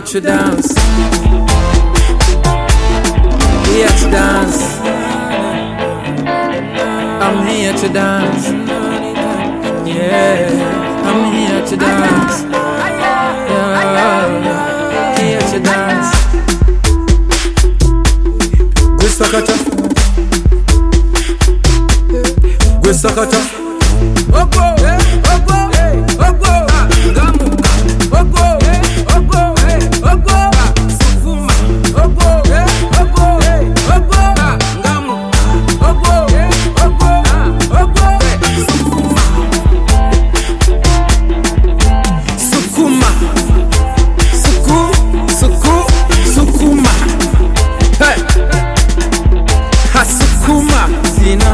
to dance. Here to dance. I'm here to dance. Yeah, I'm here to dance. Yeah, here to dance. Gwisakata, Gwisakata. Ogo, ogo, ogo. Gamu, ogo, ogo, ogo. Sukuma, ogo, ogo, ogo. Gamu, ogo, ogo, ogo. Sukuma, sukuma. Hey, ha sukuma. Zina.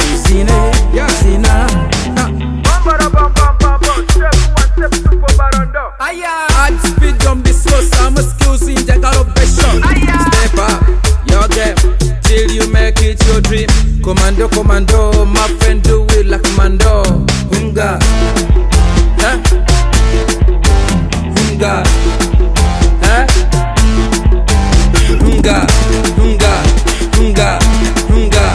Hard speed, don't be slow, some skills in the galopation. Step up, your game, till you make it your dream. Commando, commando, my friend do it like Mando. Hunga, huh? Hunga, huh? Hunga, hunga, hunga, hunga.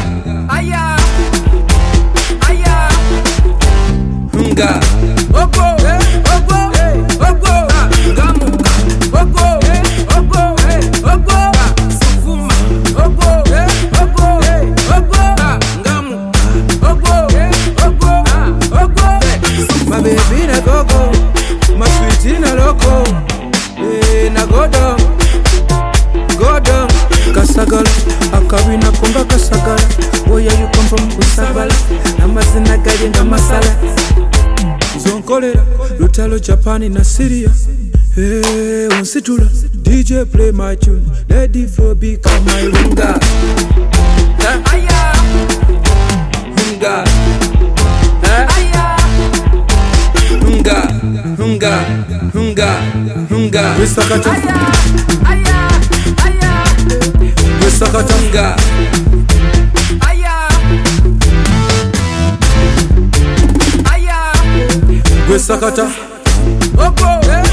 Hunga, ogo, ogo, ogo. Gamu, ogo, ogo, ogo. Sukuma, ogo, ogo, ogo. Gamu, ogo, ogo, ogo. My baby na gogo, my sweetie na loco. Na godo, godo. Kasagala, akabi na konga kasagala. Where you come from, Kusabala? Namazina gali nga masala. Zonkolera, Lutalo, Japan na Syria. Hey, unsitula, DJ play my tune. Let the flow become my hunga. Hunga. Hunga, hunga, hunga, hunga. Gwisakata, Gwisakata, hunga. Gwisakata, ogo,